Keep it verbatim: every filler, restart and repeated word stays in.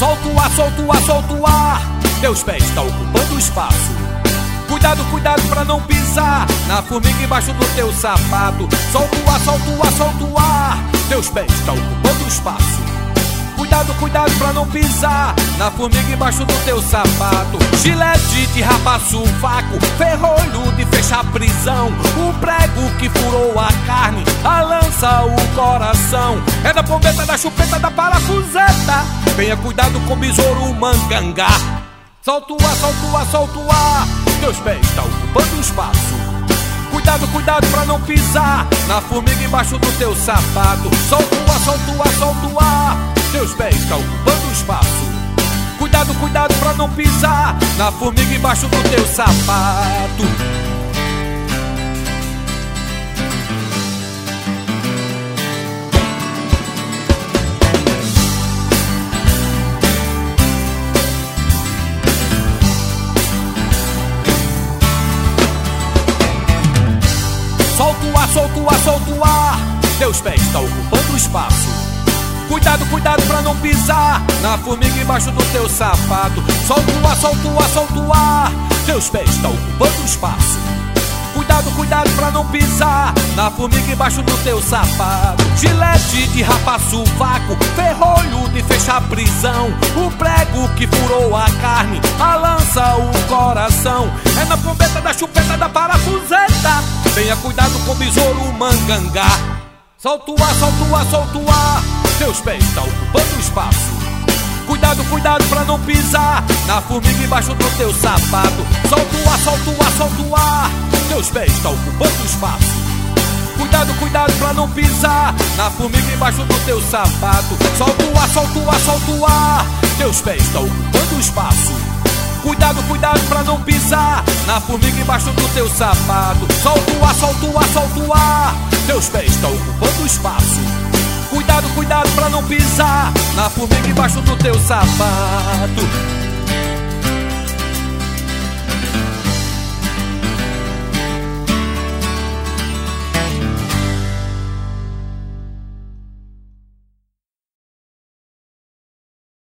Solta o ar, solta o ar, solta o ar. Teus pés estão ocupando o espaço. Cuidado, cuidado pra não pisar na formiga embaixo do teu sapato. Solta o ar, solta o ar, solta o ar. Teus pés estão ocupando o espaço. Cuidado, cuidado pra não pisar na formiga embaixo do teu sapato. Gilete de rapar sovaco, ferrolho de fechar prisão, o prego que furou a carne, a lança, o coração. É da pombeta, da chupeta, da parafuseta. Venha cuidado com o besouro mangangá. Solta o ar, solta o ar, solta o ar. Teus pés estão ocupando o espaço. Cuidado, cuidado pra não pisar na formiga embaixo do teu sapato. Solta o ar, solta o ar, solta o ar. Teus pés estão ocupando o espaço. Cuidado, cuidado pra não pisar na formiga embaixo do teu sapato. Solta o ar, solta o ar, solta o ar. Teus pés estão ocupando o espaço. Cuidado, cuidado pra não pisar na formiga embaixo do teu sapato. Solta o ar, solta o ar, solta o ar. Teus pés estão ocupando o espaço. Cuidado, cuidado pra não pisar na formiga embaixo do teu sapato. Gilete de rapar sovaco, ferrolho de fechar prisão, o prego que furou a carne, a lança, o coração. É na pombeta, da chupeta, da parafuseta. Venha cuidado com o besouro mangangá. Solta o ar, solta o ar, solta o ar. Teus pés estão ocupando o espaço. Cuidado, cuidado pra não pisar na formiga embaixo do teu sapato. Solta o ar, solta o ar, solta o ar. Teus pés estão ocupando o espaço. Cuidado, cuidado pra não pisar na formiga embaixo do teu sapato. Solta o ar, solta o ar, solta o ar. Teus pés estão ocupando o espaço. Cuidado, cuidado pra não pisar na formiga embaixo do teu sapato. Solta o ar, solta o ar, solta o ar. Teus pés estão ocupando o espaço. Cuidado, cuidado pra não pisar na formiga embaixo do teu sapato.